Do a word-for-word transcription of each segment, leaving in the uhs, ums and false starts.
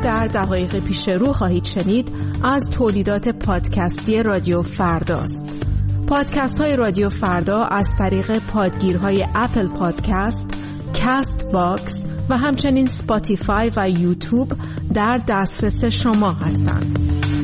در دقایق پیش رو خواهید شنید از تولیدات پادکستی رادیو فرداست. پادکست های رادیو فردا از طریق پادگیرهای اپل پادکست، کست باکس و همچنین سپاتیفای و یوتیوب در دسترس شما هستند.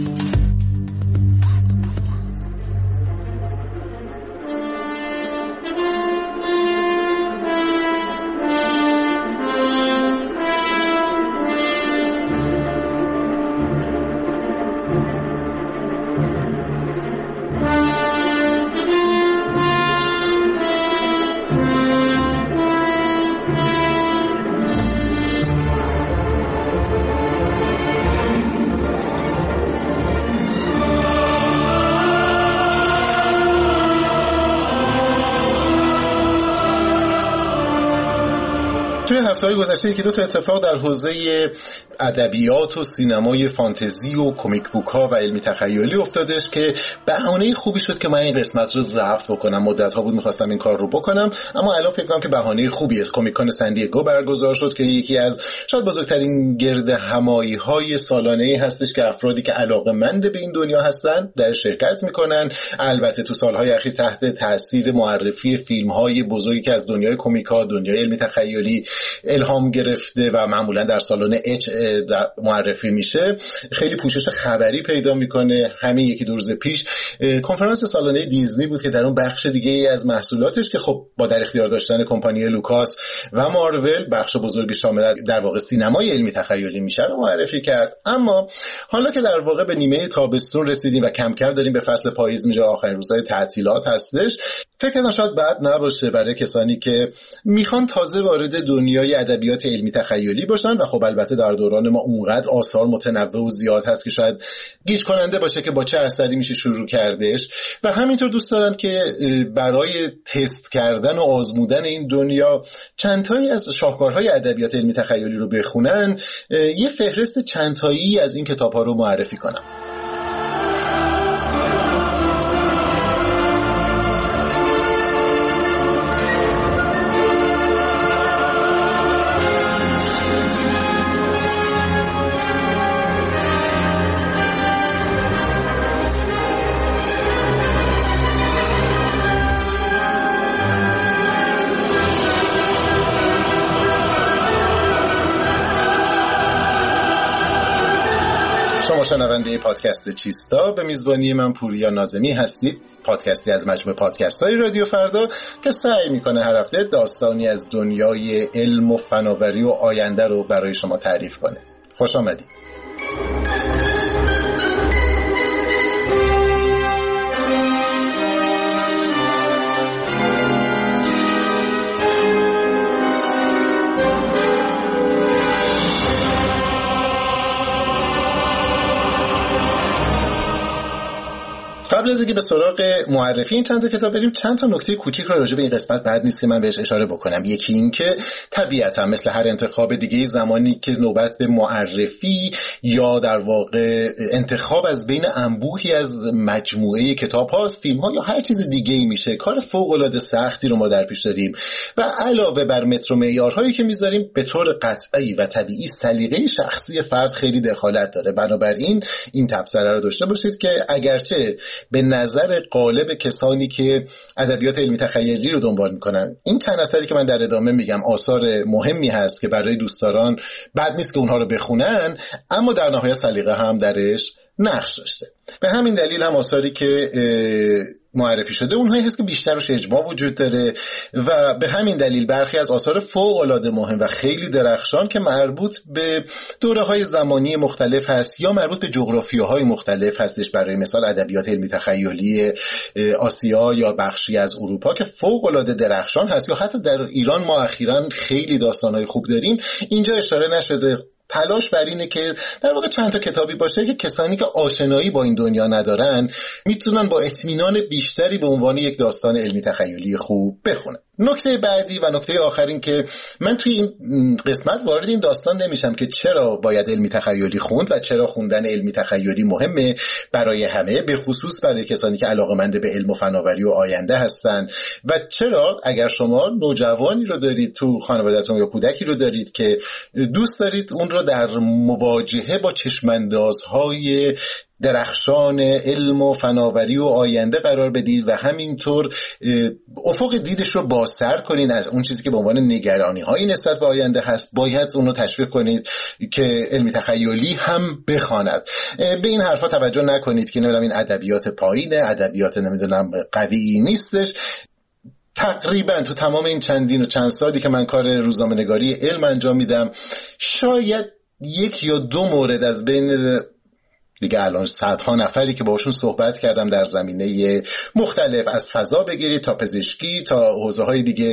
توی هفته‌های گذشته یکی دو تا اتفاق در حوزه ادبیات و سینمای فانتزی و کمیک بوک ها و علمی تخیلی افتادش که بهانه خوبی شد که من این قسمت رو ضبط بکنم. مدت ها بود می‌خواستم این کار رو بکنم، اما الان فکر کنم که بهانه خوبی است. کمیک کان سن دیگو برگزار شد که یکی از شاید بزرگترین گرد همایی‌های سالانه‌ای هستش که افرادی که علاقه‌مند به این دنیا هستن در شرکت می‌کنن. البته تو سال‌های اخیر تحت تاثیر معرفی فیلم‌های بزرگی که از دنیای کمیک‌ها، دنیای علمی تخیلی الهام گرفته و معمولا در سالن اچ معرفی میشه، خیلی پوشش خبری پیدا میکنه. همین یکی دو روز پیش کنفرانس سالانه دیزنی بود که در اون بخش دیگه ای از محصولاتش که خب با در اختیار داشتن کمپانی لوکاس و مارول بخش بزرگی شامل در واقع سینمای علمی تخیلی میشه رو معرفی کرد. اما حالا که در واقع به نیمه تابستون رسیدیم و کم کم داریم به فصل پاییز میره، آخرین روزهای تعطیلات هستش، فکر کنم شاید بد نباشه برای کسانی که میخوان تازه وارد دنیای ادبیات علمی تخیلی باشن و خب البته در دوران ما اونقدر آثار متنوع و زیاد هست که شاید گیج کننده باشه که با چه اثری میشه شروع کردش، و همینطور دوست دارن که برای تست کردن و آزمودن این دنیا چندتایی از شاهکارهای ادبیات علمی تخیلی رو بخونن. یه فهرست چندتایی از این کتاب‌ها رو معرفی کنم. شما شنونده پادکست چیستا به میزبانی من پوریا ناظمی هستید. پادکستی از مجموعه پادکست های رادیو فردا که سعی میکنه هر هفته داستانی از دنیای علم و فناوری و آینده رو برای شما تعریف کنه. خوش آمدید. قبل از اینکه به سراغ معرفی این چند تا کتاب بریم، چند تا نکته کوچیک رو راجع به این قسمت بد نیست که من بهش اشاره بکنم. یکی این که طبیعتا مثل هر انتخاب دیگه، زمانی که نوبت به معرفی یا در واقع انتخاب از بین انبوهی از مجموعه کتاب هاست، فیلم ها یا هر چیز دیگه ای میشه، کار فوق العاده سختی رو ما در پیش داریم و علاوه بر متر و معیارهایی که میذاریم، به طور قطعی و طبیعی سلیقه شخصی فرد خیلی دخالت داره. بنابراین این تبصره رو داشته باشید که اگرچه به نظر غالب کسانی که ادبیات علمی تخیلی رو دنبال میکنن این چند اثری که من در ادامه میگم آثار مهمی هست که برای دوستداران بد نیست که اونها رو بخونن، اما در نهایت سلیقه هم درش نقش داشته. به همین دلیل هم آثاری که معرفی شده اونهایی هست که بیشتر و شجاع وجود داره و به همین دلیل برخی از آثار فوق العاده مهم و خیلی درخشان که مربوط به دوره‌های زمانی مختلف هست یا مربوط به جغرافیاهای مختلف هستش، برای مثال ادبیات علمی تخیلی آسیا یا بخشی از اروپا که فوق العاده درخشان هست، یا حتی در ایران ما اخیراً خیلی داستان‌های خوب داریم. اینجا اشاره نشده. تلاش بر اینه که در واقع چند تا کتابی باشه که کسانی که آشنایی با این دنیا ندارن میتونن با اطمینان بیشتری به عنوان یک داستان علمی تخیلی خوب بخونن. نکته بعدی و نکته آخرین که من توی این قسمت وارد این داستان نمیشم که چرا باید علمی تخیلی خوند و چرا خوندن علمی تخیلی مهمه برای همه، به خصوص برای کسانی که علاقه‌مند به علم و فناوری و آینده هستن، و چرا اگر شما نوجوانی رو دارید تو خانواده‌تون یا کودکی رو دارید که دوست دارید اون رو رو در مواجهه با چشماندازهای درخشان علم و فناوری و آینده قرار بدید و همینطور افق دیدش رو بازتر کنید از اون چیزی که به عنوان نگرانی هایی نسبت به آینده هست. باید اون رو تشویق کنید که علمی تخیلی هم بخواند. به این حرفا توجه نکنید که نمیدونم این ادبیات پایینه، ادبیات نمیدونم قوی نیستش. تقریبا تو تمام این چندین و چند سالی که من کار روزنامه‌نگاری علم انجام میدم، شاید یک یا دو مورد از بین دیگه الان صدها نفری که باشون صحبت کردم در زمینه مختلف، از فضا بگیرید تا پزشکی تا حوزه های دیگه،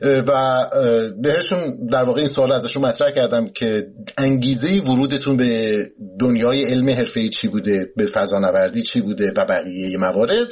و بهشون در واقع این سوال ازشون مطرح کردم که انگیزه ورودتون به دنیای علم حرفه‌ای چی بوده، به فضانوردی چی بوده و بقیه موارد.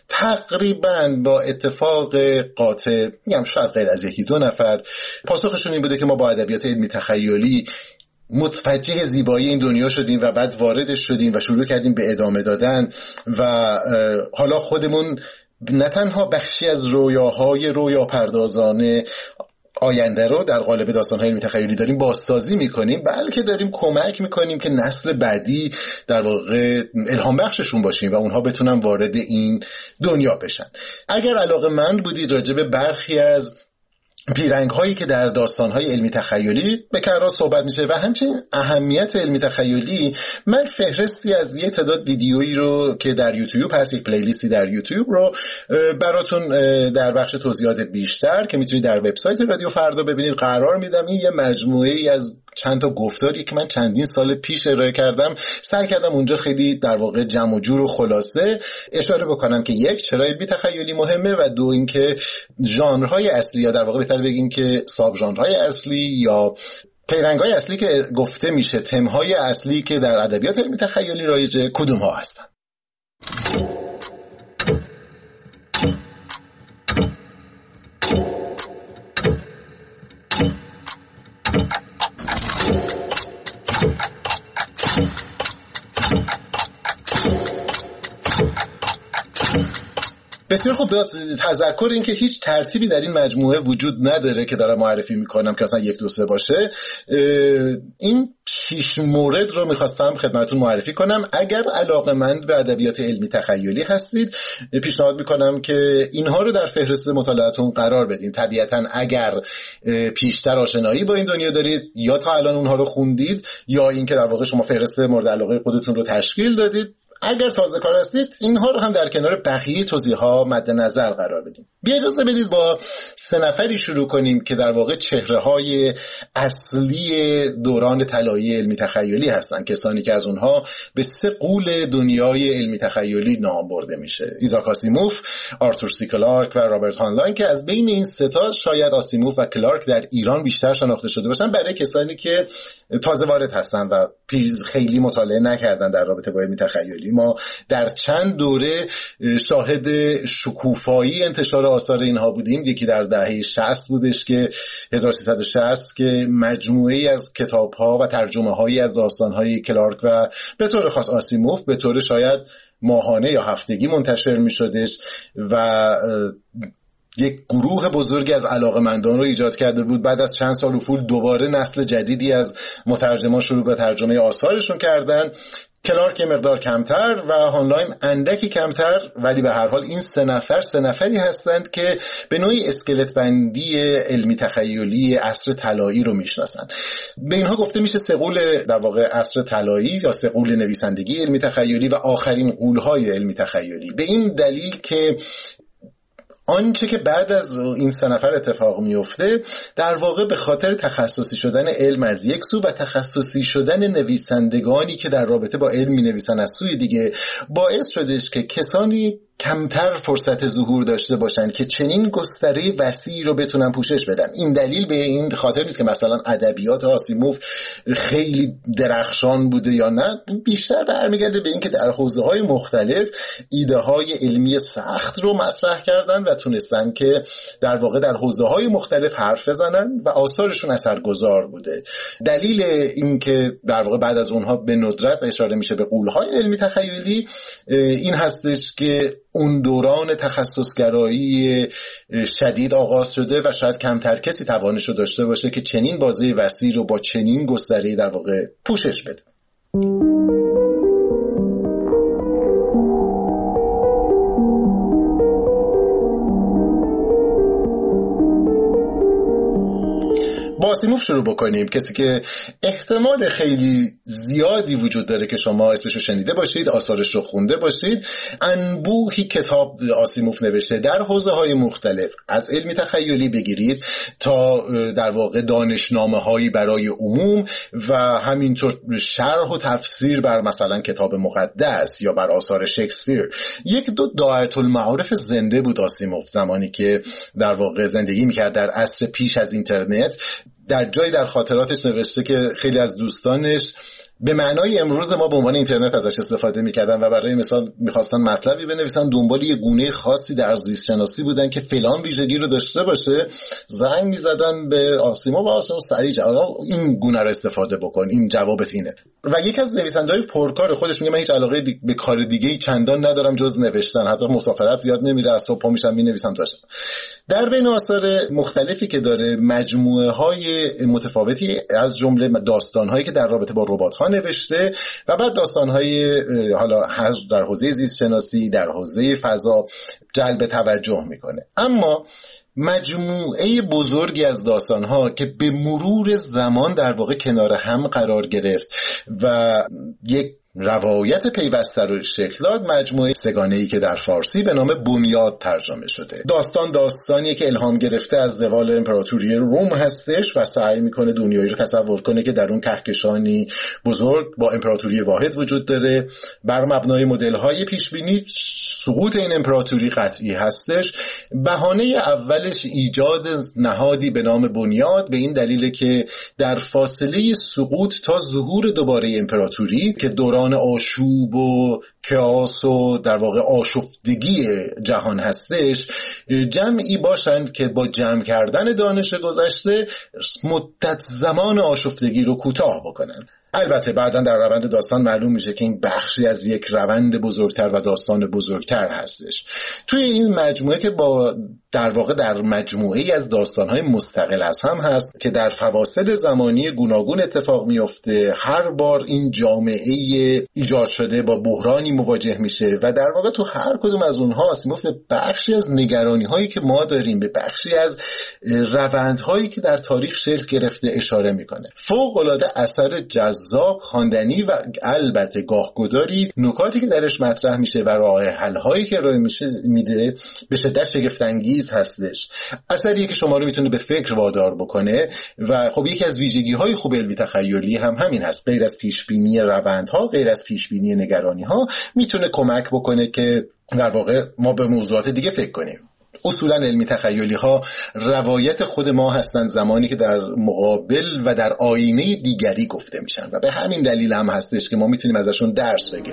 تقریبا با اتفاق قاطع میگم شاید غیر از یکی دو نفر پاسخشون این بوده که ما با ادبیات علمی تخیلی متوجه زیبایی این دنیا شدیم و بعد واردش شدیم و شروع کردیم به ادامه دادن و حالا خودمون نه تنها بخشی از رویاهای رویا پردازانه آینده رو در قالب داستان‌های علمی تخیلی داریم بازسازی میکنیم، بلکه داریم کمک میکنیم که نسل بعدی در واقع الهام بخششون باشیم و اونها بتونن وارد این دنیا بشن. اگر علاقه‌مند بودید راجع به برخی از پیرنگ هایی که در داستان های علمی تخیلی به کررا صحبت میشه و همچنین اهمیت علمی تخیلی، من فهرستی از یه تعداد ویدیویی رو که در یوتیوب هست، یک پلیلیستی در یوتیوب رو براتون در بخش توضیحات بیشتر که میتونید در وبسایت رادیو فردا ببینید قرار میدم. این یه مجموعه ای از چند تا گفتاری که من چندین سال پیش ارائه کردم، سعی کردم اونجا خیلی در واقع جمع و جور و خلاصه اشاره بکنم که یک، چرا علمی تخیلی مهمه، و دو اینکه ژانرهای اصلی یا در واقع بهتر بگیم که ساب ژانرهای اصلی یا پیرنگ‌های اصلی که گفته میشه، تم‌های اصلی که در ادبیات علمی تخیلی رایجه کدوم ها هستن. بسیار خوب. تذکر این که هیچ ترتیبی در این مجموعه وجود نداره که دارم معرفی میکنم که اصلا یک دو سه باشه. این شش مورد رو میخواستم خدمتتون معرفی کنم. اگر علاقه‌مند به ادبیات علمی تخیلی هستید، پیشنهاد میکنم که اینها رو در فهرست مطالعاتتون قرار بدین. طبیعتاً اگر پیشتر آشنایی با این دنیا دارید یا تا الان اونها رو خوندید یا اینکه در واقع شما فهرست مورد علاقه خودتون رو تشکیل دادید، اگر تازه کار هستید اینها رو هم در کنار بقیه توضیحات مد نظر قرار بدیم. بیا اجازه بدید با سه نفری شروع کنیم که در واقع چهره‌های اصلی دوران طلایی علمی تخیلی هستن، کسانی که از اونها به سه غول دنیای علمی تخیلی نام برده میشه: ایزاک آسیموف، آرتور سی کلارک و رابرت هانلاین، که از بین این سه تا شاید آسیموف و کلارک در ایران بیشتر شناخته شده باشن برای کسانی که تازه وارد هستن و خیلی مطالعه نکردن در رابطه با علمی تخیلی. ما در چند دوره شاهد شکوفایی انتشار آثار اینها بودیم. یکی در دهه شصت بودش که هزار و سیصد و شصت که مجموعه‌ای از کتاب‌ها و ترجمه‌هایی از داستان‌های کلارک و به طور خاص آسیموف به طور شاید ماهانه یا هفتگی منتشر می‌شدش و یک گروه بزرگی از علاقه‌مندان رو ایجاد کرده بود. بعد از چند سال افول دوباره نسل جدیدی از مترجمان شروع به ترجمه آثارشون کردن. کلارک یه مقدار کمتر و هانلاین اندکی کمتر، ولی به هر حال این سه نفر سه نفری هستند که به نوعی اسکلت بندی علمی تخیلی عصر طلایی رو میشناسن. به اینها گفته میشه سه غول در واقع عصر طلایی یا سه غول نویسندگی علمی تخیلی و آخرین غول‌های علمی تخیلی، به این دلیل که آنچه که بعد از این سه نفر اتفاق میفته در واقع به خاطر تخصصی شدن علم از یک سو و تخصصی شدن نویسندگانی که در رابطه با علم می نویسن از سوی دیگه، باعث شدش که کسانی کمتر فرصت ظهور داشته باشن که چنین گستره وسیعی رو بتونن پوشش بدن. این دلیل به این خاطر نیست که مثلا ادبیات آسیموف خیلی درخشان بوده یا نه، بیشتر برمیگرده به این که در حوزه‌های مختلف ایده‌های علمی سخت رو مطرح کردن و تونستن که در واقع در حوزه‌های مختلف حرف بزنن و آثارشون اثرگذار بوده. دلیل این که در واقع بعد از اونها به ندرت اشاره میشه به غول‌های علمی تخیلی این هستش که اون دوران تخصصگرایی شدید آغاز شده و شاید کمتر کسی توانش رو داشته باشه که چنین بازی وسیع رو با چنین گستره‌ای در واقع پوشش بده. با آسیموف شروع بکنیم، کسی که احتمال خیلی زیادی وجود داره که شما اسمش رو شنیده باشید، آثارش رو خونده باشید. انبوهی کتاب آسیموف نوشته در حوزه‌های مختلف، از علمی تخیلی بگیرید تا در واقع دانشنامه‌هایی برای عموم و همینطور شرح و تفسیر بر مثلا کتاب مقدس یا بر آثار شکسپیر. یک دو دائره المعارف زنده بود آسیموف زمانی که در واقع زندگی می‌کرد در عصر پیش از اینترنت. در جایی در خاطراتش نوشته که خیلی از دوستانش به معنای امروز ما به عنوان اینترنت ازش استفاده میکردن و برای مثال میخواستن مطلبی بنویسن، دنبال یه گونه خاصی در زیست شناسی بودن که فلان ویژگی رو داشته باشه، زنگ میزدن به آسیموف و آسیموف سریع جواب این گونه رو استفاده بکن، این جوابت اینه. و یکی از نویسنده‌های پرکار خودش میگه من هیچ علاقه به کار دیگه‌ای چندان ندارم جز نوشتن، حتی مسافرت زیاد نمیره، از صبح پا میشم مینویسم داشتم. در بین آثار مختلفی که داره مجموعه‌های متفاوتی از جمله داستان‌هایی که در رابطه با ربات‌ها نوشته و بعد داستان‌های حالا در حوزه زیست شناسی، در حوزه فضا جلب توجه میکنه. اما مجموعه بزرگی از داستان‌ها که به مرور زمان در واقع کنار هم قرار گرفت و یک روایت پیوسته رو شکل داد، مجموعه سگانه‌ای که در فارسی به نام بنیاد ترجمه شده. داستان داستانیه که الهام گرفته از زوال امپراتوری روم هستش و سعی میکنه دنیایی رو تصور کنه که در اون کهکشانی بزرگ با امپراتوری واحد وجود داره. بر مبنای مدل‌های پیشبینی سقوط این امپراتوری قطعی هستش. بهانه اولش ایجاد نهادی به نام بنیاد به این دلیل که در فاصله سقوط تا ظهور دوباره امپراتوری که دوران آشوب و کیاس و در واقع آشفتگی جهان هستش، جمعی باشند که با جمع کردن دانش گذشته مدت زمان آشفتگی رو کوتاه بکنن. البته بعداً در روند داستان معلوم میشه که این بخشی از یک روند بزرگتر و داستان بزرگتر هستش. توی این مجموعه که با در واقع در مجموعه‌ای از داستان‌های مستقل از هم هست که در فواصل زمانی گوناگون اتفاق میفته، هر بار این جامعه ایجاد شده با بحرانی مواجه میشه و در واقع تو هر کدوم از اونها آسیموف به بخشی از نگرانی‌هایی که ما داریم، به بخشی از روندهایی که در تاریخ شکل گرفته اشاره میکنه. فوق‌العاده اثر جذاب، خواندنی و البته گاهگداری نکاتی که درش مطرح میشه و راه حل‌هایی که ارائه میده به شدت شگفت‌انگیز هستش. اثریه که شما رو میتونه به فکر وادار بکنه و خب یکی از ویژگی‌های خوب علمی تخیلی هم همین هست. غیر از پیشبینی روندها، غیر از پیشبینی نگرانی‌ها، میتونه کمک بکنه که در واقع ما به موضوعات دیگه فکر کنیم. اصولا علمی تخیلی ها روایت خود ما هستند زمانی که در مقابل و در آینه دیگری گفته میشن و به همین دلیل هم هستش که ما میتونیم ازشون درس بگیریم.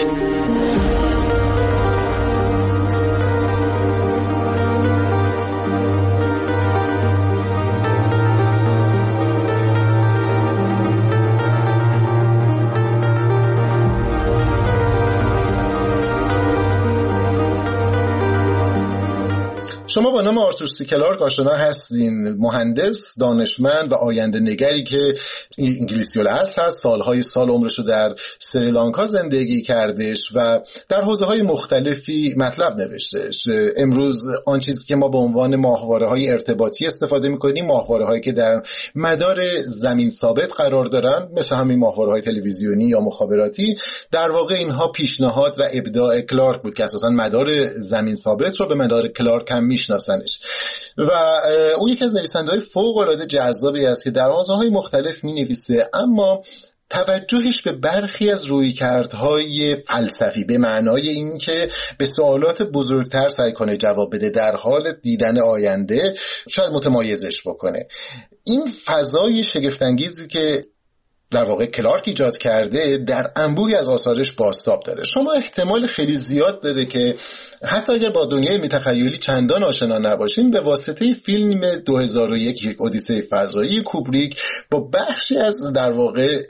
شما با نام آرتور سی کلارک آشنا هستین، مهندس، دانشمند و آینده نگری که انگلیسی الاصل هست، سالهای سال عمرش رو در سریلانکا زندگی کردش و در حوزه‌های مختلفی مطلب نوشتش. امروز آن چیزی که ما به عنوان ماهواره‌های ارتباطی استفاده می‌کنیم، ماهواره‌هایی که در مدار زمین ثابت قرار دارن، مثل همین ماهواره‌های تلویزیونی یا مخابراتی، در واقع اینها پیشنهاد و ابداع کلارک بود که اساساً مدار زمین ثابت رو به مدار کلارک هم میشناسنش و او یکی از نویسنده‌های فوق‌العاده جذابی است که در حوزه‌های مختلف می‌نویسه، اما توجهش به برخی از رویکردهای فلسفی به معنای این که به سوالات بزرگتر سعی کنه جواب بده، در حال دیدن آینده شاید متمایزش بکنه. این فضای شگفت‌انگیزی که در واقع کلارک ایجاد کرده در انبوهی از آثارش بازتاب داره. شما احتمال خیلی زیاد داره که حتی اگر با دنیای علمی تخیلی چندان آشنا نباشین، به واسطه فیلم دو هزار و یک یک اودیسه فضایی کوبریک با بخشی از در واقع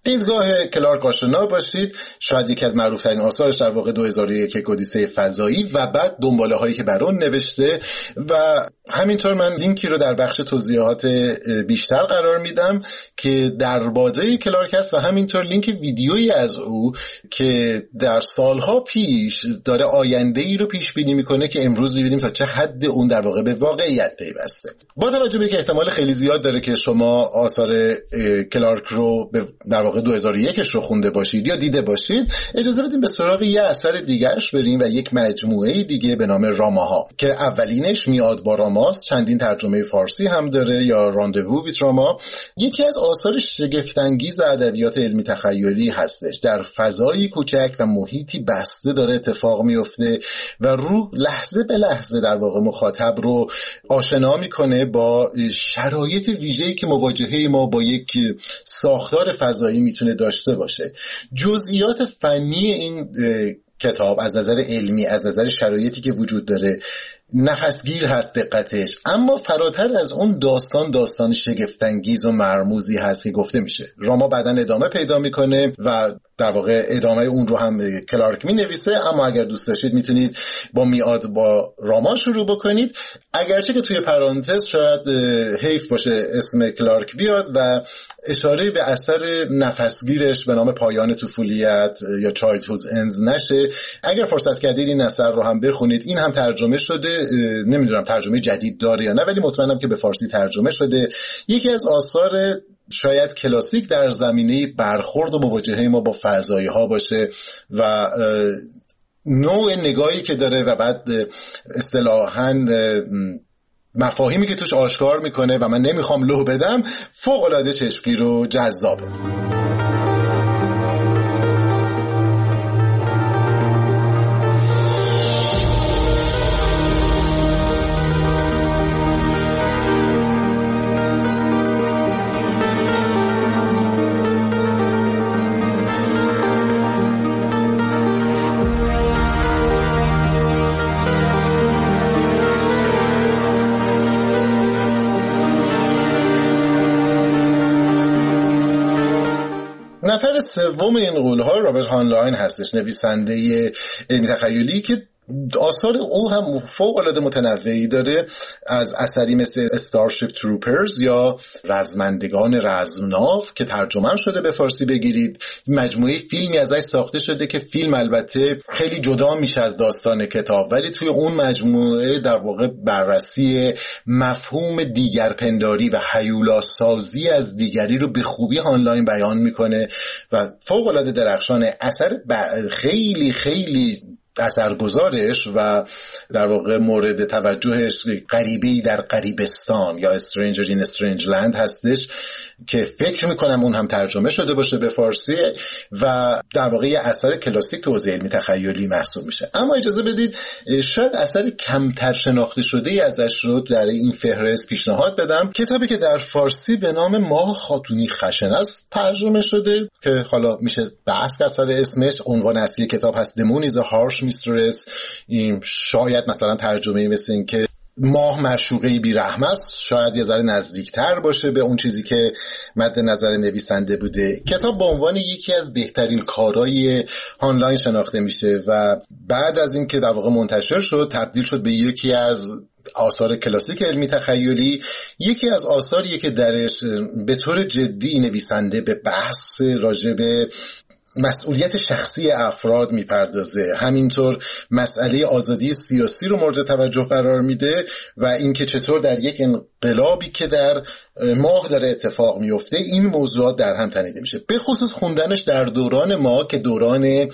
دیدگاه کلارک آشنا باشید. شاید یکی از معروف‌ترین آثارش در واقع دو هزار و یک اودیسه فضایی و بعد دنباله هایی که بر اون نوشته و همینطور من لینکی رو در بخش توضیحات بیشتر قرار میدم که در باده کلارک هست و همینطور لینک ویدیویی از او که در سالها پیش داره آینده‌ای رو پیش بینی میکنه که امروز می‌بینیم تا چه حد اون در واقع به واقعیت پیوسته. با توجه به که احتمال خیلی زیاد داره که شما آثار کلارک رو در واقع دو هزار و یک رو خونده باشید یا دیده باشید، اجازه بدیم به سراغ یه اثر دیگرش بریم و یک مجموعه دیگه به نام راماها که اولینش میاد با راماست، چندین ترجمه فارسی هم داره یا راندوو ویت راما. یکی از آثار شگفت‌انگیز ادبیات علمی تخیلی هستش. در فضایی کوچک و محیطی بسته داره اتفاق میفته و روح لحظه به لحظه در واقع مخاطب رو آشنا میکنه با شرایط ویژه‌ای که مواجهه ما با یک ساختار فضایی میتونه داشته باشه. جزئیات فنی این کتاب از نظر علمی، از نظر شرایطی که وجود داره نفسگیر هست دقتش، اما فراتر از اون داستان داستان شگفت‌انگیز و مرموزی هست که گفته میشه. راما بعداً ادامه پیدا میکنه و در واقع ادامه اون رو هم کلارک می نویسه، اما اگر دوست داشتید میتونید با میاد با راما شروع بکنید. اگرچه که توی پرانتز شاید حیف باشه اسم کلارک بیاد و اشاره به اثر نفسگیرش به نام پایان طفولیت یا چایلدهود اندز نشه. اگر فرصت کردید این اثر رو هم بخونید. این هم ترجمه شده، نمیدونم ترجمه جدید داره یا نه، ولی مطمئنم که به فارسی ترجمه شده. یکی از آثار شاید کلاسیک در زمینه برخورد و مواجهه ما با فضایی ها باشه و نوع نگاهی که داره و بعد اصطلاحاً مفاهیمی که توش آشکار میکنه و من نمیخوام لو بدم، فوق العاده چشمگیر و جذابه. نفر سوم این قول‌ها رابرت هانلاین هستش، نویسنده علمی تخیلی که آثار او هم فوق‌العاده متنوعی داره، از اثری مثل استارشیپ تروپرز یا رزمندگان رزمناو که ترجمه هم شده به فارسی بگیرید. مجموعه فیلمی ازش ساخته شده که فیلم البته خیلی جدا میشه از داستان کتاب، ولی توی اون مجموعه در واقع بررسی مفهوم دیگرپنداری و هیولاسازی از دیگری رو به خوبی هانلاین بیان میکنه و فوق‌العاده درخشانه. اثر خیلی خیلی اثرگذارش و در واقع مورد توجهش غریبه‌ای در غریبستان یا Stranger in a Strange Land هستش که فکر میکنم اون هم ترجمه شده باشه به فارسی و در واقع یه اثر کلاسیک تو حوزه علمی تخیلی محسوب میشه. اما اجازه بدید شاید اثر کمتر شناخته شده ازش رو در این فهرست پیشنهاد بدم. کتابی که در فارسی به نام ماه خاتونی خشن است ترجمه شده که حالا میشه بحث کرد سر اسمش. عنوان اصلی کتاب هست The Moon is a Harsh Mistress. این شاید مثلا ترجمه مثل این که ماه معشوقه بی رحم است شاید یه ذره نزدیکتر باشه به اون چیزی که مد نظر نویسنده بوده. کتاب به عنوان یکی از بهترین کارهای آنلاین شناخته میشه و بعد از این که در واقع منتشر شد تبدیل شد به یکی از آثار کلاسیک علمی تخیلی. یکی از آثاریه که درش به طور جدی نویسنده به بحث راجع به مسئولیت شخصی افراد میپردازه، همینطور مسئله آزادی سیاسی رو مورد توجه قرار میده و اینکه چطور در یک انقلابی که در ماه داره اتفاق میفته این موضوعات در هم تنیده میشه. به خصوص خوندنش در دوران ما که دوران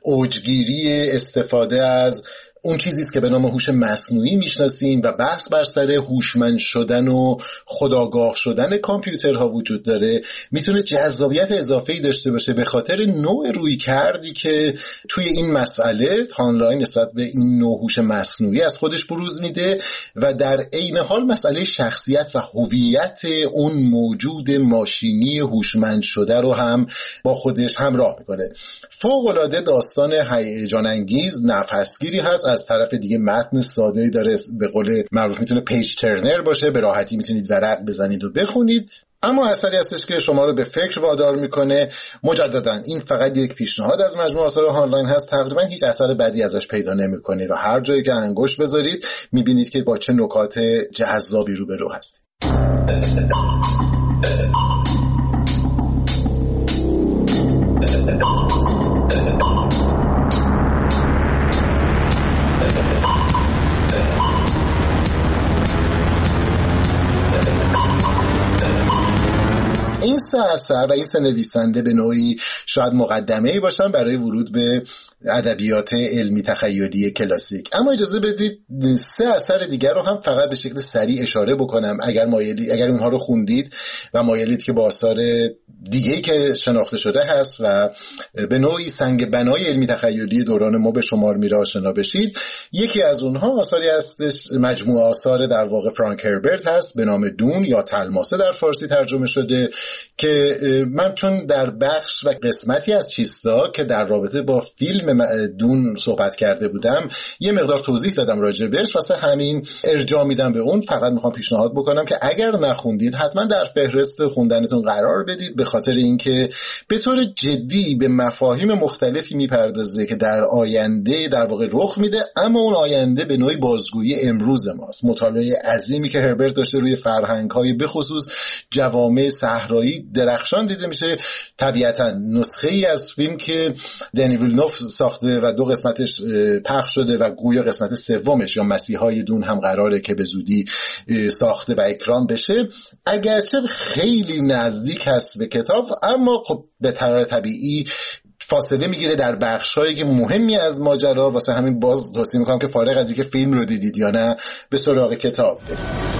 اوجگیری استفاده از اون چیزیست که به نام هوش مصنوعی میشناسیم و بحث بر سر هوشمند شدن و خودآگاه شدن کامپیوترها وجود داره، میتونه جذابیت اضافه‌ای داشته باشه به خاطر نوع روی کردی که توی این مسئله آنلاین نسبت به این نوع هوش مصنوعی از خودش بروز میده و در عین حال مسئله شخصیت و هویت اون موجود ماشینی هوشمند شده رو هم با خودش همراه میکنه. فوق‌العاده داستان هیجان انگیز نفسگیری هست. از طرف دیگه متن ساده‌ای داره، به قول معروف میتونه پیج ترنر باشه، به راحتی میتونید ورق بزنید و بخونید. اما اثری هستش که شما رو به فکر وادار میکنه. مجددا این فقط یک پیشنهاد از مجموعه آثار آنلاین هست، تقریبا هیچ اثر بدی ازش پیدا نمیکنید و هر جایی که انگشت بذارید میبینید که با چه نکات جذابی روبرو هستید. این سه اثر و این سه نویسنده به نوعی شاید مقدمه‌ای باشن برای ورود به ادبیات علمی تخیلی کلاسیک. اما اجازه بدید سه اثر دیگر رو هم فقط به شکل سریع اشاره بکنم. اگر مایلی اگر اونها رو خوندید و مایلید که با آثار دیگه‌ای که شناخته شده هست و به نوعی سنگ بنای علمی تخیلی دوران ما به شمار میره آشنا بشید، یکی از اونها آثاری هستش، مجموعه آثار در واقع فرانک هربرت هست به نام دون یا تلماسه در فارسی ترجمه شده، که من چون در بخش و قسمتی از چیستا که در رابطه با فیلم دون صحبت کرده بودم یه مقدار توضیح دادم راجبش، واسه همین ارجاع میدم به اون. فقط میخوام پیشنهاد بکنم که اگر نخوندید حتما در فهرست خوندنتون قرار بدید، به خاطر اینکه به طور جدی به مفاهیم مختلفی میپردازه که در آینده در واقع رخ میده، اما اون آینده به نوعی بازگویی امروز ماست. مطالعه عظیمی که هربرت داشته روی فرهنگ‌های به خصوص جوامع صحرایی درخشان دیده میشه. طبیعتا نسخه ای از فیلم که دنی ویلنوف ساخته و دو قسمتش پخش شده و گویا قسمت سومش یا مسیحای دون هم قراره که به زودی ساخته و اکران بشه، اگرچه خیلی نزدیک هست به کتاب، اما خب به طور طبیعی فاصله میگیره در بخشایی که مهمی از ماجرا. واسه همین باز توصیه میکنم که فارغ از اینکه فیلم رو دیدید یا نه به سراغ کتاب برید.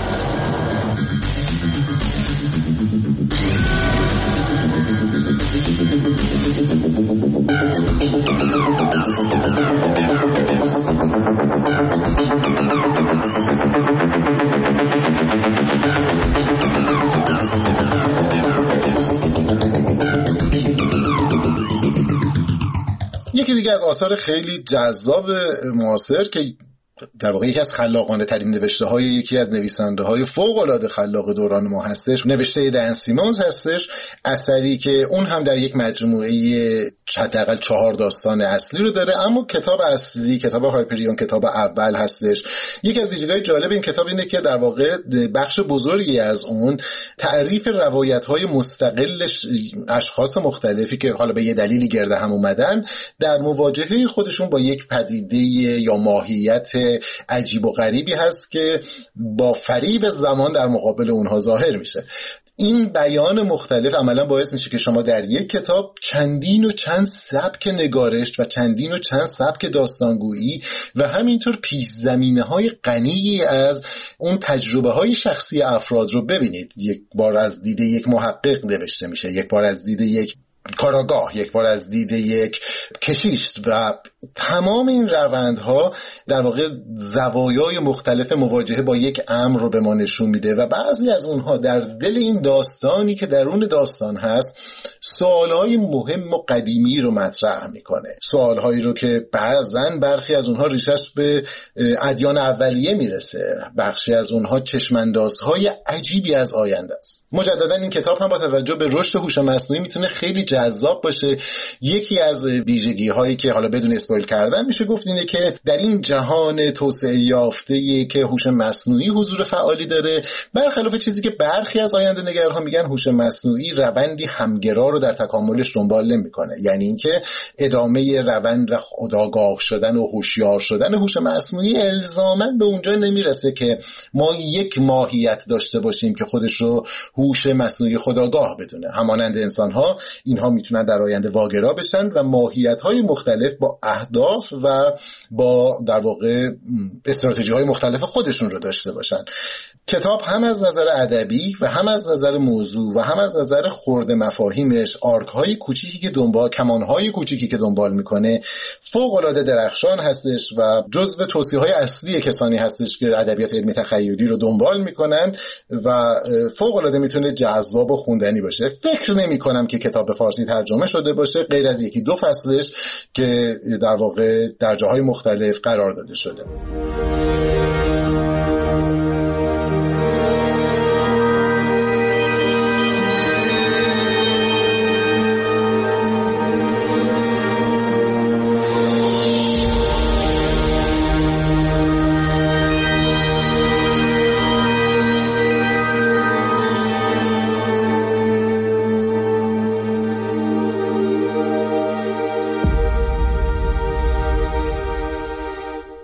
یکی دیگه از آثار خیلی جذاب معاصر که در واقع یکی از خلاقانه ترین نوشته های یکی از نویسنده های فوق العاده خلاق دوران ما هستش، نوشته دن سیمونز هستش، اثری که اون هم در یک مجموعه حداقل چهار داستان اصلی رو داره، اما کتاب اصلی، کتاب هایپریون، کتاب اول هستش. یکی از ویژگی‌های جالب این کتاب اینه که در واقع بخش بزرگی از اون تعریف روایت‌های مستقل اشخاص مختلفی که حالا به یه دلیلی گرد هم اومدن در مواجهه خودشون با یک پدیده یا ماهیت عجیب و غریبی هست که با فریب زمان در مقابل اونها ظاهر میشه. این بیان مختلف عملا باعث میشه که شما در یک کتاب چندین و چند سبک نگارش و چندین و چند سبک داستانگویی و همینطور پیش زمینه های غنی از اون تجربه های شخصی افراد رو ببینید. یک بار از دید یک محقق نوشته میشه، یک بار از دید یک کاراگاه، یک بار از دید یک کشیش و تمام این روندها در واقع زوایای مختلف مواجهه با یک امر رو به ما نشون میده و بعضی از اونها در دل این داستانی که درون داستان هست سوالهای مهم و قدیمی رو مطرح میکنه، سوالهایی رو که بعضن برخی از اونها ریشش به ادیان اولیه میرسه، بخشی از اونها چشماندازهای عجیبی از آینده است. مجددا این کتاب هم با توجه به رشد هوش مصنوعی میتونه خیلی جذاب باشه. یکی از ویژگی هایی که حالا بدون اسپویل کردن میشه گفت اینه که در این جهان توسعه یافته‌ای که هوش مصنوعی حضور فعالی داره، برخلاف چیزی که برخی از آینده نگرها میگن، هوش مصنوعی روندی همگرا رو در تکاملش دنبال نمیکنه. یعنی اینکه ادامه روند و خودآگاه شدن و هوشیار شدن هوش مصنوعی الزاماً به اونجا نمیرسه که ما یک ماهیت داشته باشیم که خودش رو هوش مصنوعی خودآگاه بدونه. همانند انسان‌ها، اینها میتونن در آینده واگرا بشن و ماهیت‌های مختلف با اهداف و با در واقع استراتژی‌های مختلف خودشون رو داشته باشن. کتاب هم از نظر ادبی و هم از نظر موضوع و هم از نظر خرد مفاهیمش، آرک‌های کوچیکی که دنبال، کمان‌های کوچیکی که دنبال میکنه فوق‌العاده درخشان هستش و جزو توصیه‌های اصلی کسانی هستش که ادبیات علمی تخیلی رو دنبال میکنن و فوق‌العاده میتونه جذاب و خوندنی باشه. فکر نمی‌کنم که کتاب به فارسی ترجمه شده باشه غیر از یکی دو فصلش که در واقع در جاهای مختلف قرار داده شده.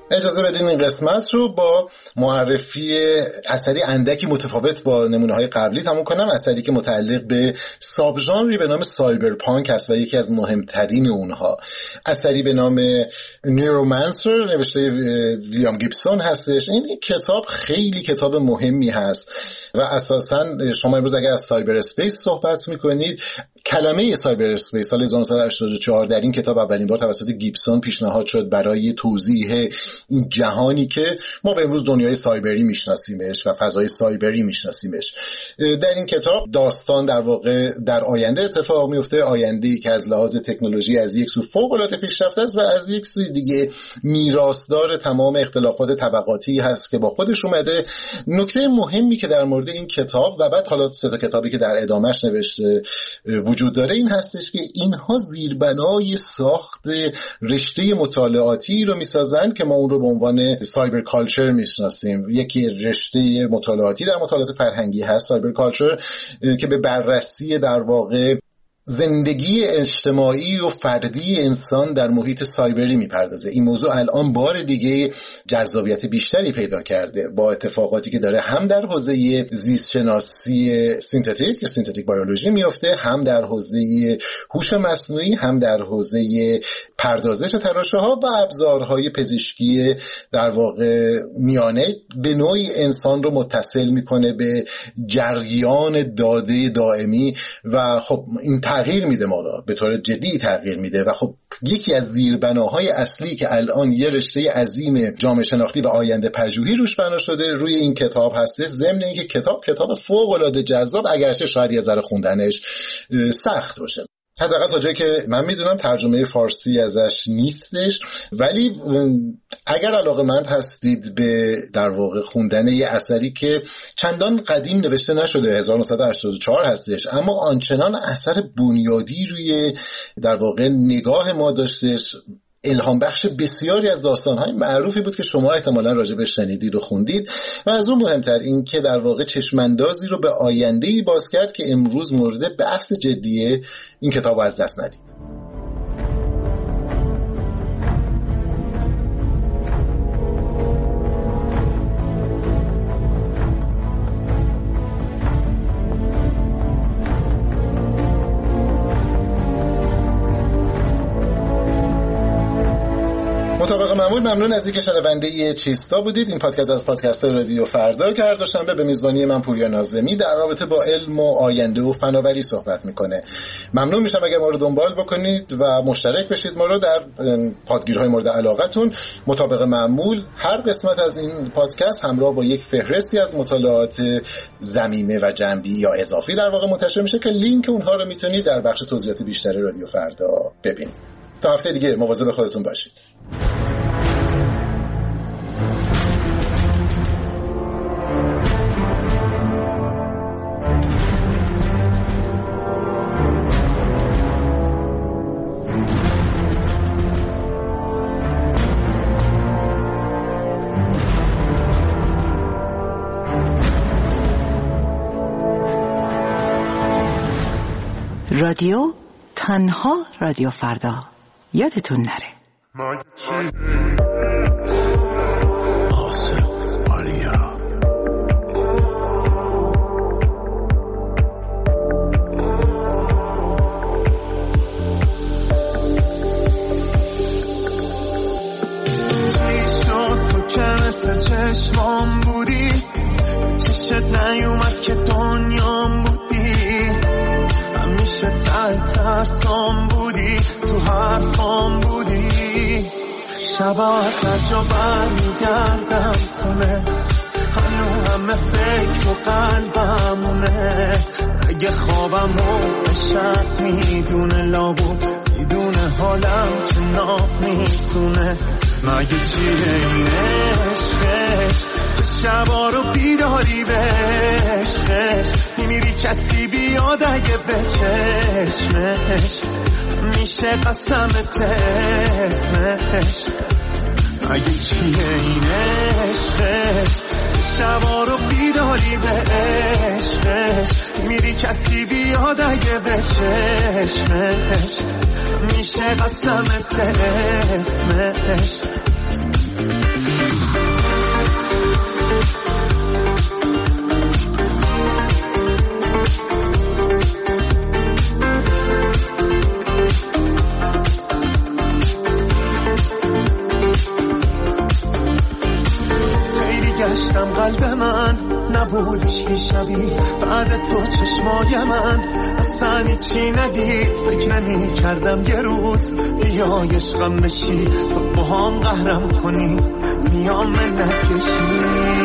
اجازه بدین این قسمت رو با معرفی اثری اندکی متفاوت با نمونه‌های قبلی تموم کنم. اثری که متعلق به ساب ژانری به نام سایبرپانک است و یکی از مهمترین اونها اثری به نام نیورومانسر نوشته ویلیام گیبسون هستش. این کتاب خیلی کتاب مهمی هست و اساساً شما امروز اگر از سایبر اسپیس صحبت میکنید، کلمه سایبر اسپیس سال هزار و نهصد و هشتاد و چهار در این کتاب اولین بار توسط گیبسون پیشنهاد شد برای توضیح این جهانی که ما به امروز دنیای سایبری میشناسیمش و فضای سایبری میشناسیمش. در این کتاب داستان در واقع در آینده اتفاق میفته، آینده‌ای که از لحاظ تکنولوژی از یک سو فوق‌العاده پیشرفته است و از یک سوی دیگه میراثدار تمام اختلافات طبقاتی هست که با خودش اومده. نکته مهمی که در مورد این کتاب و بعد حالا سه تا کتابی که در ادامهش نوشته وجود داره این هستش که اینها زیربنای ساخت رشته مطالعاتی رو میسازن که ما اون رو به عنوان سایبر کالچر میشناسیم. یکی رشته مطالعاتی در مطالعات فرهنگی هست سایبر کالچر که به بررسی در واقع زندگی اجتماعی و فردی انسان در محیط سایبری میپردازه. این موضوع الان بار دیگه جذابیت بیشتری پیدا کرده با اتفاقاتی که داره هم در حوزه زیست شناسی سینتتیک سینتتیک بیولوژی میفته، هم در حوزه هوش مصنوعی، هم در حوزه پردازش تراشه‌ها و ابزارهای پزشکی در واقع میانه، به نوعی انسان رو متصل میکنه به جریان داده دائمی و خب این تغییر میده، ما رو به طور جدی تغییر میده و خب یکی از زیربناهای اصلی که الان یه رشته عظیم جامعه شناختی و آینده پژوهی روش بنا شده روی این کتاب هستش. ضمن اینکه کتاب کتاب فوق العاده جذاب، اگرچه شاید یه ذره خوندنش سخت باشه. حداقل تا جایی که من میدونم ترجمه فارسی ازش نیستش، ولی اگر علاقه‌مند هستید به در واقع خوندن یه اثری که چندان قدیم نوشته نشده، هزار و نهصد و هشتاد و چهار هستش، اما آنچنان اثر بنیادی روی در واقع نگاه ما داشتش، الهام بخش بسیاری از داستان‌های معروفی بود که شما احتمالاً راجبش شنیدید و خوندید و از اون مهمتر این که در واقع چشماندازی رو به آینده‌ای باز کرد که امروز مورد بحث جدیه. این کتاب از دست ندید. مطابق معمول ممنون از اینکه شنونده چیستا بودید. این پادکست از پادکست رادیو فردا که هر دوشنبه به میزبانی من پوریا ناظمی در رابطه با علم و آینده و فناوری صحبت میکنه. ممنون میشم اگر ما رو دنبال بکنید و مشترک بشید ما رو در پادگیرهای مورد علاقتون. مطابق معمول هر قسمت از این پادکست همراه با یک فهرستی از مطالعات ضمیمه و جنبی یا اضافی در واقع منتشر میشه که لینک اونها رو میتونید در بخش توضیحات بیشتر رادیو فردا ببینید. تا هفته دیگه مواظب خودتون باشید. رادیو تنها رادیو فردا، یادتون نره. آصف آریا چی شد تو که مثل چشمام بودی، چشت نیومد که دنیام بودی، همیشه ته ترسام بودی، تو حرفام بودی، شبا از هر جا برمیگردم خونه، هنو همه فکر و قلبمونه، اگه خوابم و شب میدونه لابود میدونه حالم که ناب میتونه، مگه چیه این عشقش که شبا رو بیداری به عشقش، میمیری کسی بیاد اگه به چشمش میشه قسمت اسمش، مگه چیه این عشقش که شبا رو بیداری به عشقش، میمیری کسی بیاد اگه به چشمش میشه قسمت اسمش. داشتم قلب من نبودش که شبی بعد تو چشمای من اصلا چی ندید فکر نمی کردم یه روز بیای عشقم بشی تو با هم قهرم کنی میام من نکشی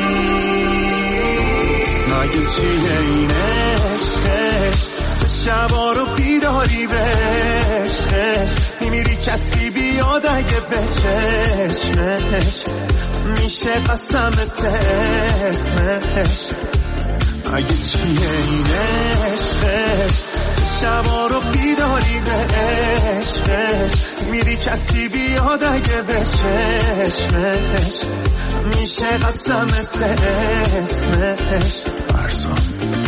مگه چیه این عشقش شبا رو بیداری به عشقش میمیری کسی بیاد اگه به چشمش میشه قسمت اسمش اگه چیه این عشقش شبا رو بیداری به عشقش میری کسی بیاد اگه به چشمش میشه قسمت اسمش فرزان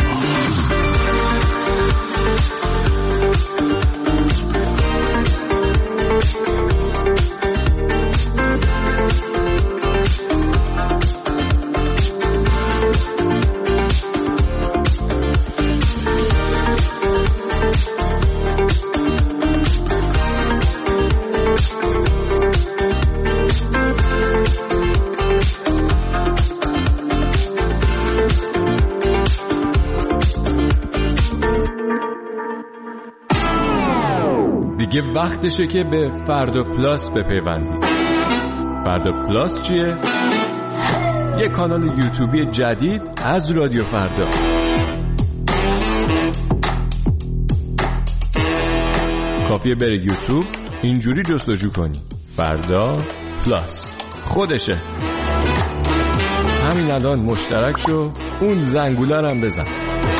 دیگه وقتشه که به فردا پلاس بپیوندید. فردا پلاس چیه؟ یه کانال یوتیوبی جدید از رادیو فردا. کافیه بری یوتیوب اینجوری جستجو کنی فردا پلاس خودشه. همین الان مشترک شو، اون زنگوله هم بزن.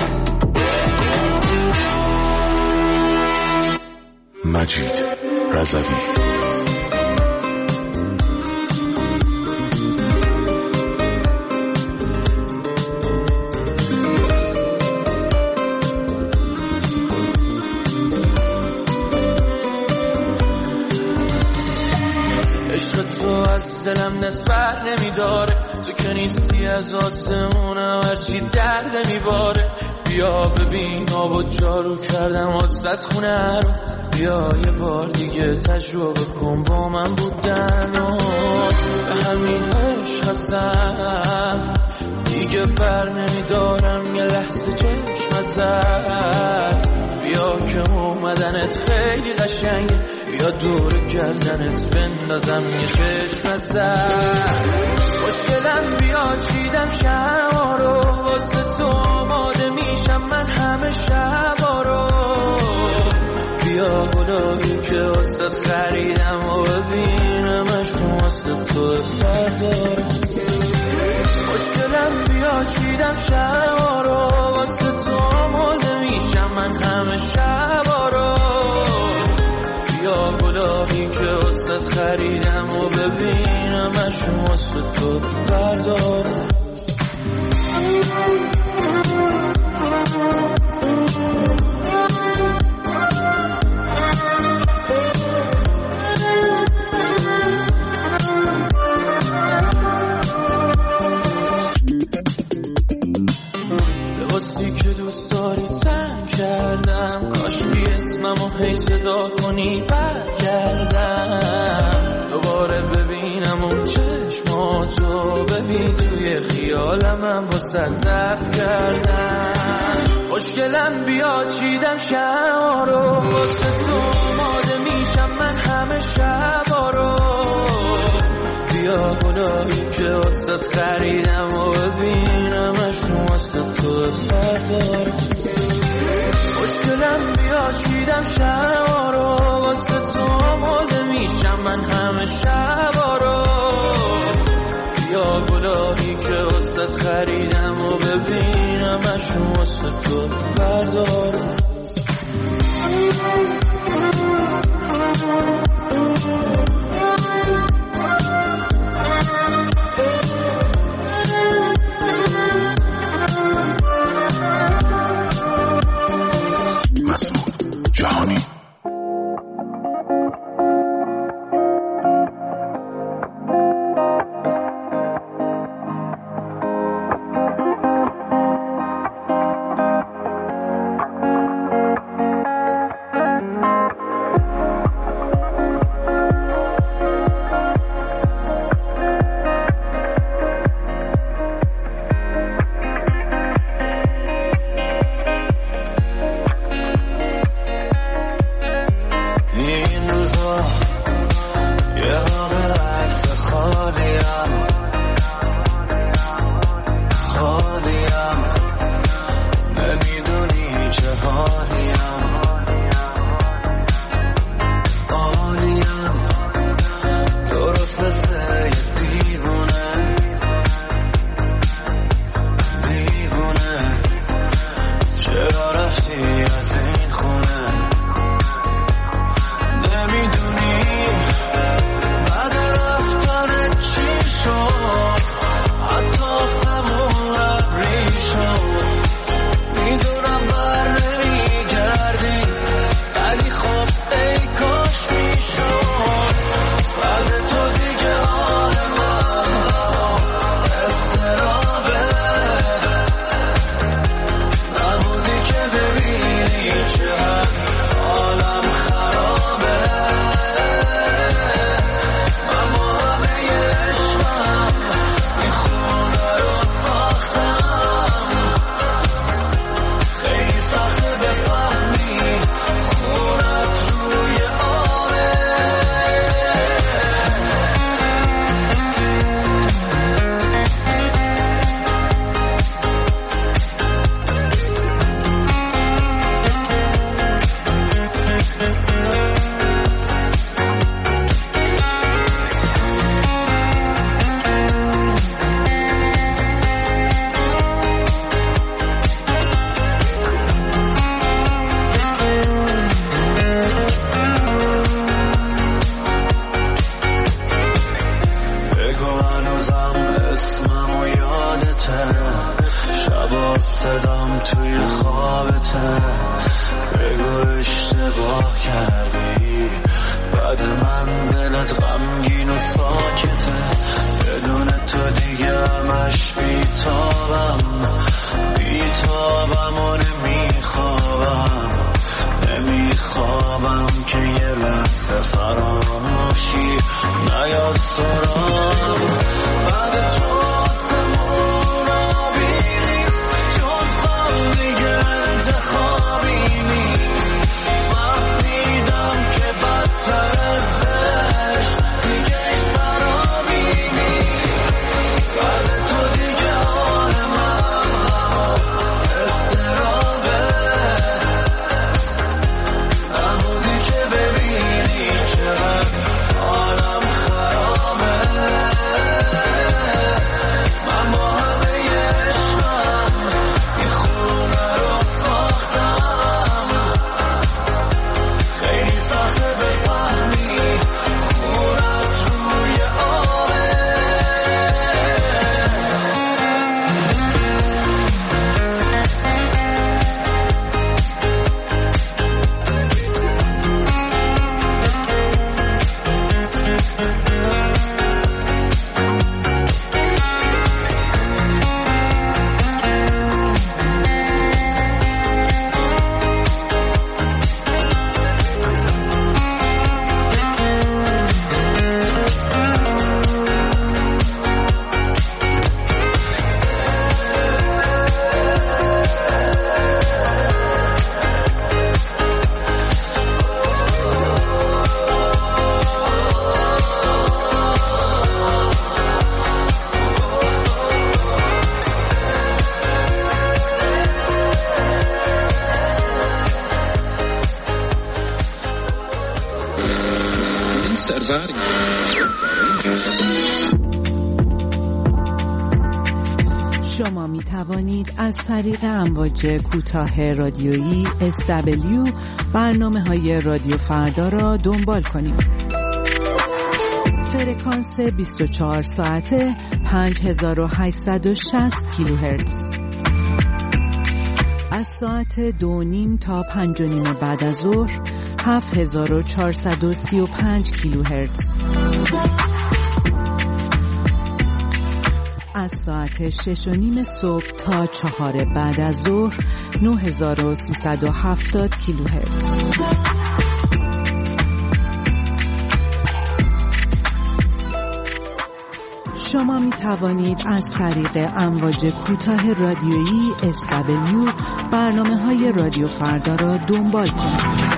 مجید رضوی عشق تو از دلم دست بر نمیداره، تو که نیستی از آسمونم هرچی درد میباره. بیا ببین آب و جارو کردم واسط خونه رو، بیا یه بار دیگه تجربه کن با من بودن و به همین عشق هستم دیگه بر نمیدارم یه لحظه چشم ازت. بیا که اومدنت خیلی قشنگه، بیا دور گردنت بندازم یه چشم ازت. خوشگلم بیا چیدم شما رو واسه تو آماده میشم من همه شبا رو. بیا گلابی که واسه خریدم و ببینمش واسه تو فردا. خوشگلم بیا چیدم شما رو واسه تو آماده میشم من همه شبا رو. بیا گلابی که واسه خریدم و ببینمش واسه تو فردا. که دوست داری تنگ کردم، کاش بی اسممو هی صدا کنی برگردم. دوباره ببینم اون چشماتو، ببین توی خیالمم واسه ضعف کردم. خوشگلم بیا چیدم شما رو واسه تو آماده میشم من همه شبا رو. بیا گلابی که واسه خریدم و ببینمش واسه تو فردا. خوشگلم بیا چیدم شما رو واسه تو آماده میشم من همه شبا رو. بیا گلابی که واسه خریدم و ببینمش واسه تو فردا. جهانی شما می توانید از طریق امواج کوتاه رادیویی اس دبلیو برنامه های رادیو فردا را دنبال کنید. فرکانس بیست و چهار ساعته پنج هزار و هشتصد و شصت کیلوهرتز. از ساعت دو نیم تا پنج و نیم بعد از ظهر هفت هزار و چهارصد و سی و پنج کیلوهرتز. از ساعت شش و نیم صبح تا چهار بعد از ظهر نه هزار و سیصد و هفتاد کیلوهرتز. شما می توانید از طریق امواج کوتاه رادیویی اس دبلیو برنامه های رادیو فردا را دنبال کنید.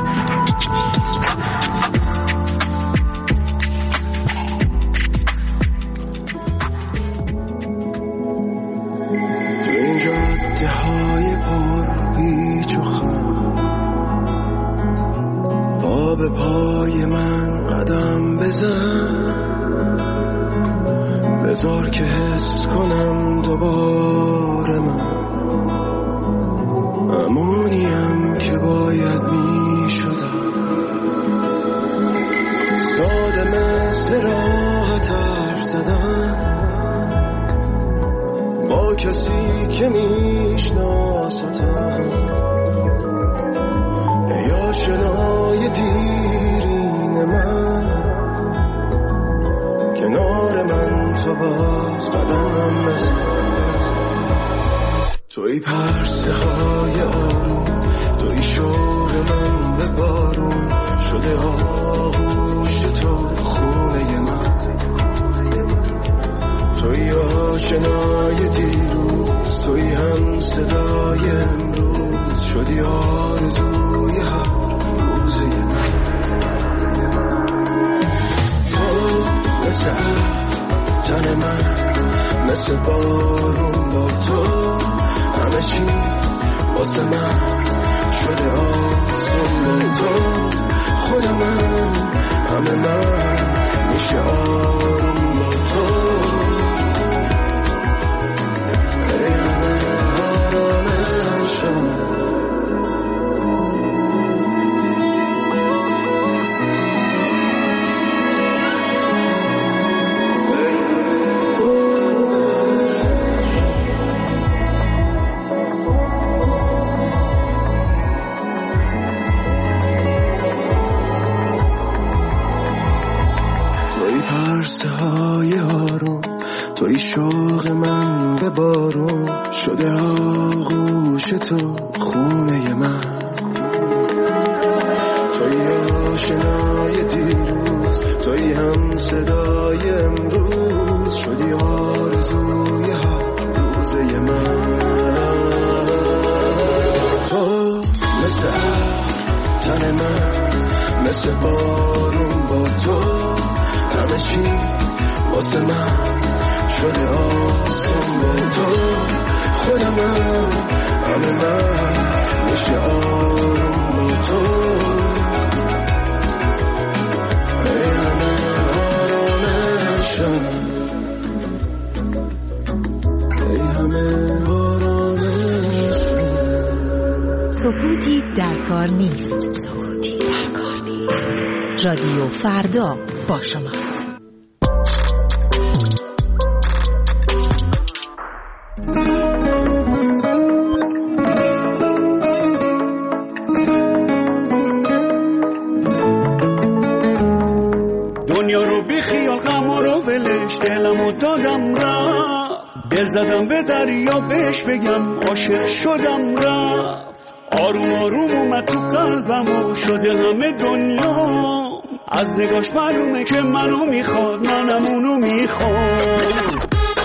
های پر پیچ و خم، آب پای من قدم بزن، بذار که حس کنم دوباره من امونیم که باید می شدم. ساده مثل راحت حرف زدن با کسی که میشناستم، ای آشنای دیرین من، کنار من تو باز قدم بزن. توی پرسه های آروم، توی شوق من به بارون شده آغوش تو خونه من، توی آشنای دیروز، توی هم صدای امروز شدی آرزوی هر روزه من. تو مثل تن من، مثل بارون با تو همه چی واسه من شده آسون با تو. خود من همه من میشه آروم با تو. ای همه آرامشم، های آروم، توی شوق من به بارون شده آغوش تو خونه من، توی آشنای دیروز، توی هم صدای امروز شدی آرزوی هر روزه من. تو مثل تن من، مثل بارون با تو همه چی واسه من شده آسون با تو. خود من همه من میشه آروم با تو. ای همه آرامشم، ای همه آرامشم. سکوتی در کار نیست، سکوتی در کار نیست. رادیو فردا با شماست. دل زدم به دریا بهش بگم عاشق شدم رفت. آروم آروم اومد تو قلبم و شده همه دنیا. از نگاش معلومه که منو میخواد، منم اونو میخواد.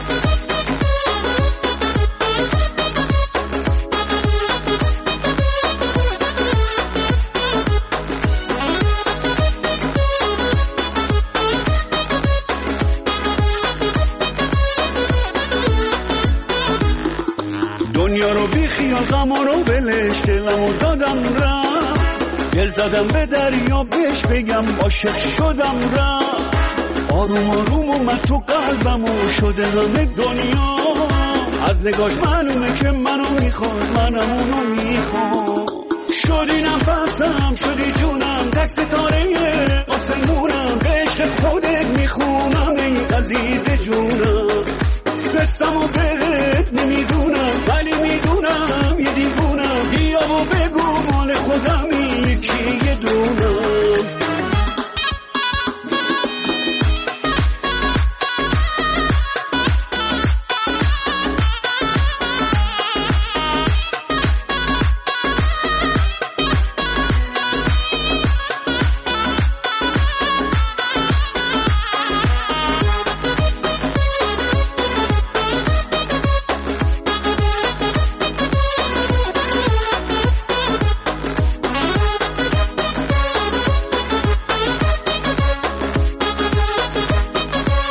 دنیا رو بی خیال غم رو ولش، دلمو دادم رفت. دل زدم به دریا بهش بگم عاشق شدم رفت. آروم آروم اومد تو قلبم و شده همه دنیا. از نگاش معلومه که منو میخواد، منم اونو میخواد. شدی نفسم، شدی جونم، تک ستاره آسمونم. به عشق خودت میخونم ای عزیز جونم. قصم و بهت نمیدونم ولی میدونم یه دیوونم. بیا و بگو مال خودمی یکی یه دونم.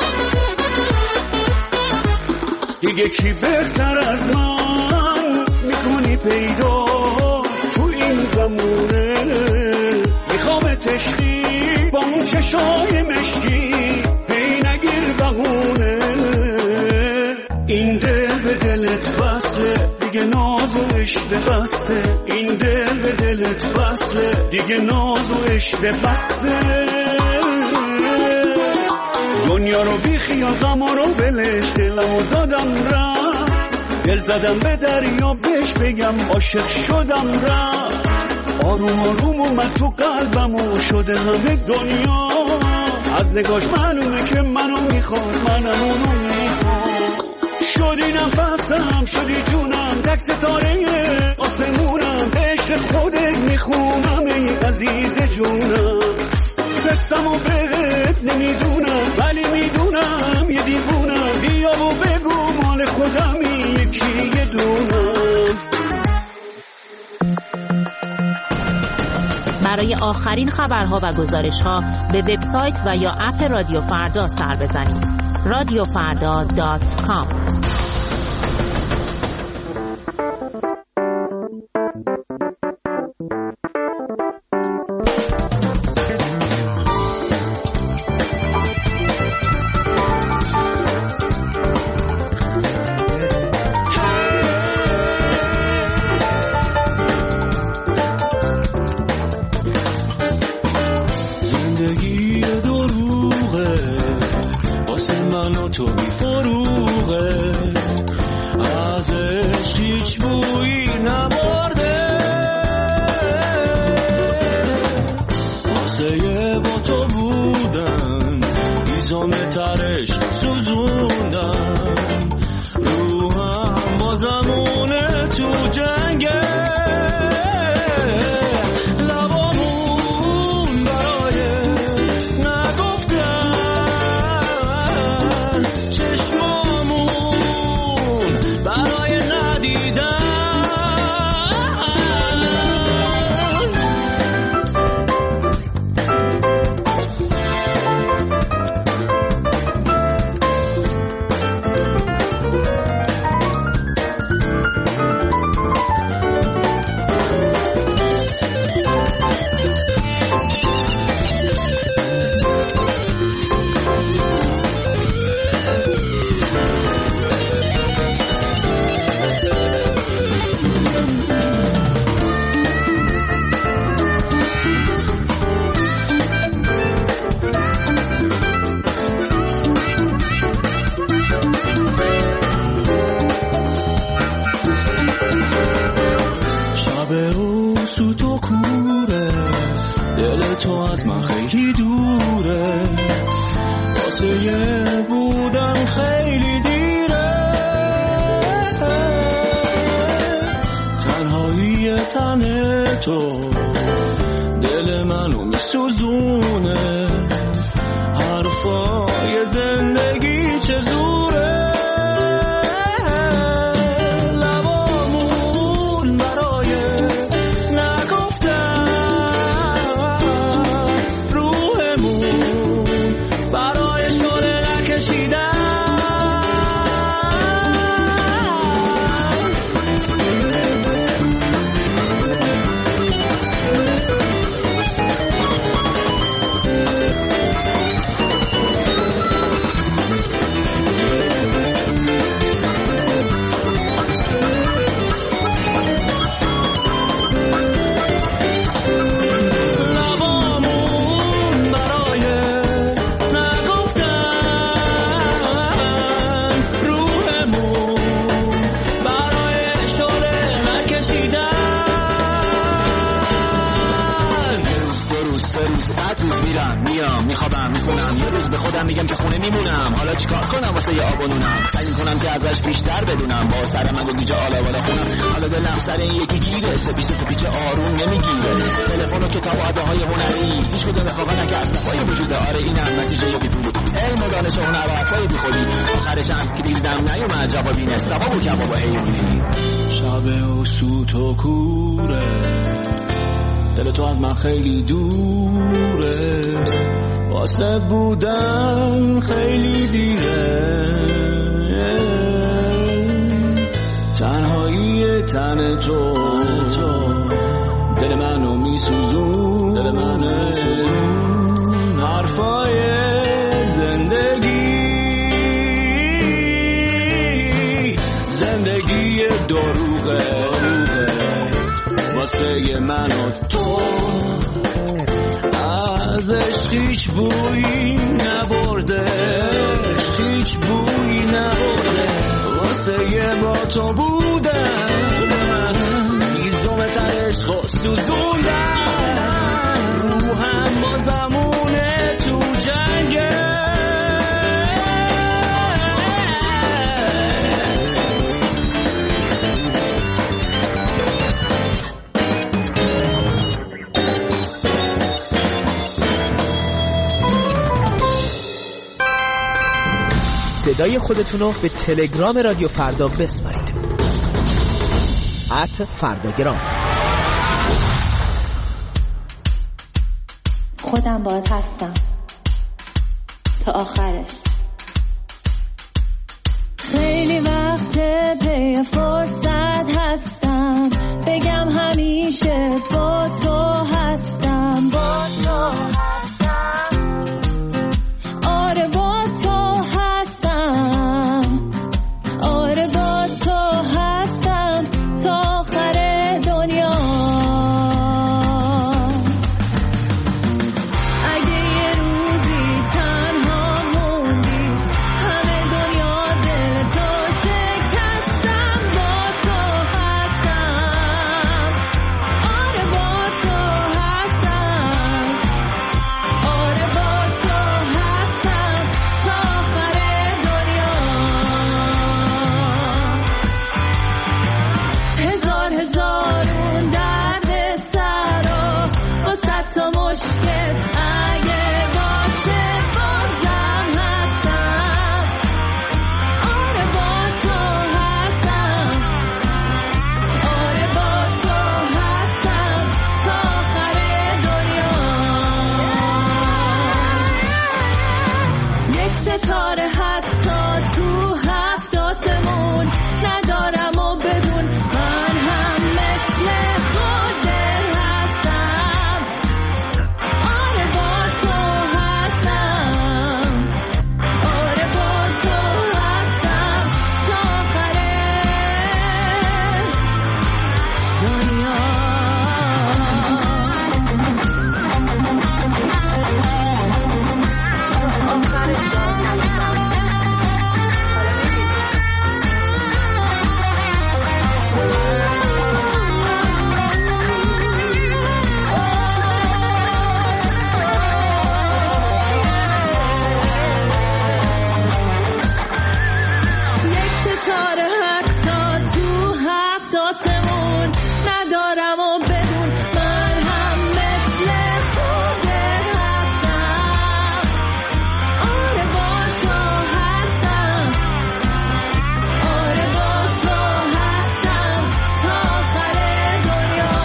دیگه کی بهتر از من کنی پیدا تو این زمونه، میخوام تشکی با اون چشای مشکی، هی نگیر بهونه. این دل به دلت بسته دیگه ناز و عشق بسته، این دل به دلت بسته دیگه ناز و عشق بسته. دنیا رو بی خیال غم رو بلش، دلمو دادم رفت، دل زدم به دریا بهش بگم عاشق شدم رفت. آروم آروم اومد تو قلبم و شده همه دنیا، از نگاش معلومه که منو میخواد منم اونو میخواد. شدی نفسم شدی جونم تک ستاره آسمونم، عشق خودت میخونم ای عزیز جونم. قصم و بهت نمیدونم ولی میدونم یه دیوونم، بیا و بگو مال خودمی یکی یه دونم. برای آخرین خبرها و گزارشها به وبسایت و یا اپ رادیو فردا سر بزنید. رادیو فردا دات کام. خیلی دوره واسه بودن خیلی دیره، تنهایی تنهایی من تو دل منو میسوزون دل منو میسوزون حرفای زندگی زندگی دروغه واسه من و تو ازش هیچ بویی نبرده هیچ بویی نبرده واسه یه با تو بودن هیزم ترش خود سوزوندن روحم با زمونه تو جنگه صدای خودتونو به تلگرام رادیو فردا بسپارید. ات فرداگرام. خودم باهات هستم تا آخرش. خیلی وقت پی فرصت هستم بگم همیشه با تو هستم با تو هستم آره با تو هستم آره با تو هستم تا آخر دنیا. اگه یه روزی تنها موندی همه دنیا دل تو شکستم با تو هستم آره با تو هستم آره با تو هستم تا آخر دنیا. هزار هزار اون درد سرا با صد تا مشکل اگه باشه بازم هستم آره با تو هستم آره با تو هستم تا آخر دنیا. یک ستاره حتی تو هفت آسمون ندارم و بدون من هم مثل خودت هستم آره با تو هستم آره با تو هستم تا آخر دنیا. یک ستاره حتی تو هفت آسمون ندارم و بدون من هم مثل خودت هستم آره با تو هستم آره با تو هستم تا آخر دنیا.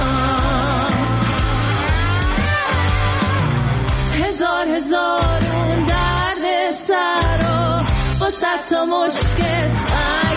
هزار هزار اون درد سرا با صد تا مشکل